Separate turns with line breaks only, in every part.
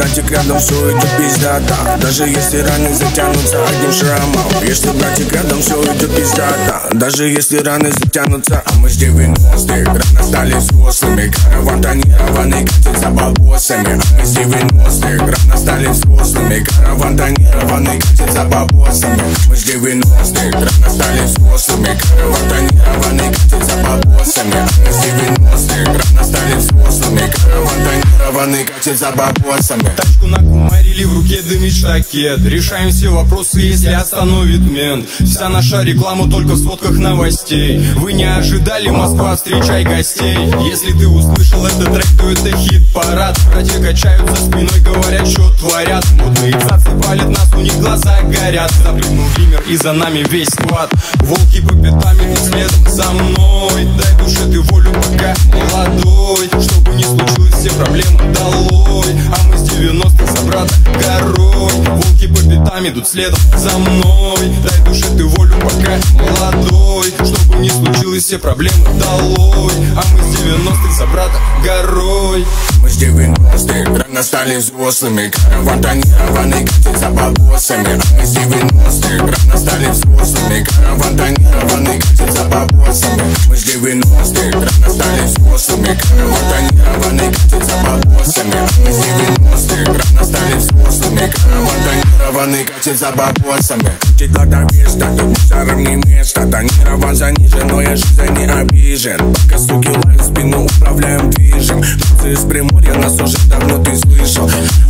братик рядом, все идет пиздата. Даже если раны затянутся одним шрамом. Если братик рядом, все идет пиздата. Даже если раны затянутся. А мы с 90-х рано стали взрослыми. Караван тонированный катит за бабосами. А мы с 90-х рано стали взрослыми. Караван тонированный катит за бабосами. Мы с 90-х рано стали взрослыми. Караван тонированный катит за бабосами. А мы с 90-х рано стали взрослыми. Караван тонированный катит за бабосами.
Тачку накумарили, в руке дымит штакет. Решаем все вопросы, если остановит мент. Вся наша реклама только в сводках новостей. Вы не ожидали, Москва, встречай гостей. Если ты услышал этот трек, то это хит-парад. Братья качают за спиной, говорят, что творят. Модные цацы палят нас, у них глаза горят. Запрыгнул гример и за нами весь склад. Волки по пятам идут следом за мной. Дай душе ты волю, пока молодой. Чтобы не случилось, все проблемы долой. А мы с 90-х за брата горой. Волки по пятам идут следом за мной. Дай душе ты волю, пока молодой. Чтобы не случилось, все проблемы долой. А мы с 90-х за брата горой.
Мы с 90-х рано стали взрослыми. Караван тонированный катит за бабосами. А мы с 90-х рано стали взрослыми. Караван тонированный катит за бабосами. Мы с 90-х рано стали взрослыми. Караван тонированный катит за бабосами. А мы с 90-х рано стали взрослыми. Караван тонированный катит за бабосами. Чуть глота место, тут мусором не место. Тонирован занижен, но я жизнь не обижен. Пока суки лают спину, управляем движем. Из Приморья нас уже давно ты слышал.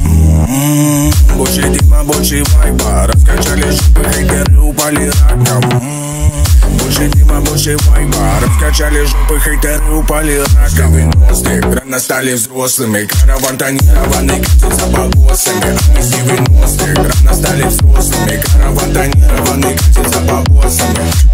Больше дима, больше вайба. Раскачали жопы, хейтеры упали раком. Больше дима, больше вайба. Раскачали жопы, хейтеры упали раком. 90-х рано стали взрослыми. Караван тонированный катит за бабосами. А мы с 90-х рано стали взрослыми. Караван тонированный катит за бабосами.